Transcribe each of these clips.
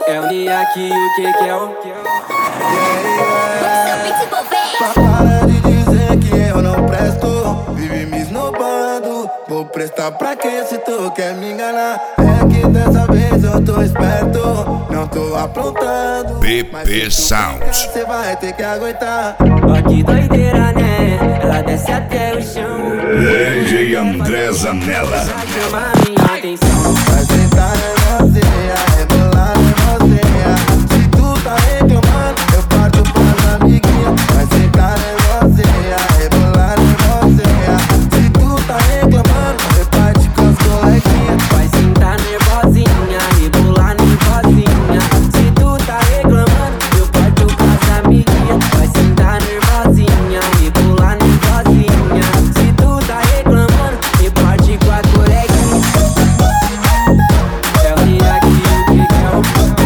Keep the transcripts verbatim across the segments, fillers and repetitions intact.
É o Niak, o que que é o... Para de dizer que eu não presto, vive me esnobando. Vou prestar pra quê se tu quer me enganar? É que dessa vez eu tô esperto, não tô aprontando. B P Sound. Cê vai ter que aguentar. Ó que doideira, né? Ela desce até o chão. D J André Zanella. Chama minha atenção. Vai sentar em você, a rebolar em você. Se tu tá reclamando, eu parto pras amiguinhas. Vai sentar em você, a rebolar em você. Se tu tá reclamando, eu parto com as coleguinhas. Vai sentar nervosinha, rebolar nervosinha. Se tu tá reclamando, eu parto com as amiguinhas. Vai sentar nervosinha, rebolar nervosinha. Se tu tá reclamando, eu parto com a coleguinha. É o Niak, o que que é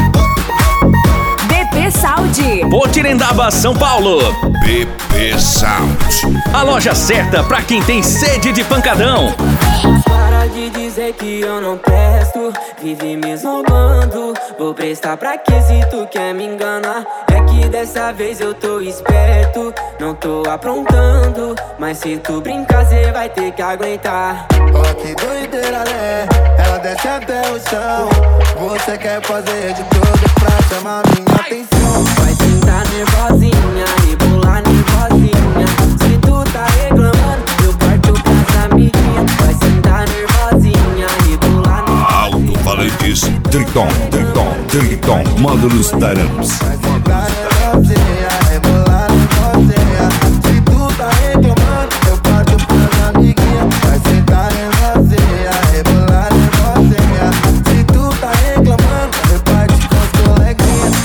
o... B P Sound. Potirendaba, São Paulo. B P Sound. A loja certa pra quem tem sede de pancadão. Para de dizer que eu não presto, vive me zombando. Vou prestar pra que se tu quer me enganar? É que dessa vez eu tô esperto, não tô aprontando. Mas se tu brincar, cê vai ter que aguentar. Ó que doideira, né? Ela desce até o chão. Você quer fazer de tudo pra chamar minha atenção. Vai sentar nervosinha, rebolar nervosinha. Se tu tá reclamando, eu parto pras amiguinhas. Vai sentar nervosinha, rebolar nervosinha. Alto-falantes, Triton, Triton, Triton, módulos Tarams. Vai sentar em você, a rebolar em você. Se tu tá reclamando, eu parto pras amiguinhas. Vai sentar em você, a rebolar em você. Se tu tá reclamando, eu parto com as coleguinhas.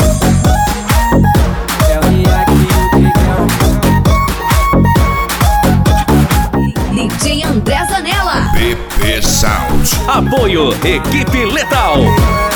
É o Niak, o que que é o... D J André Zanella. B P Sound. Apoio Equipe Letal.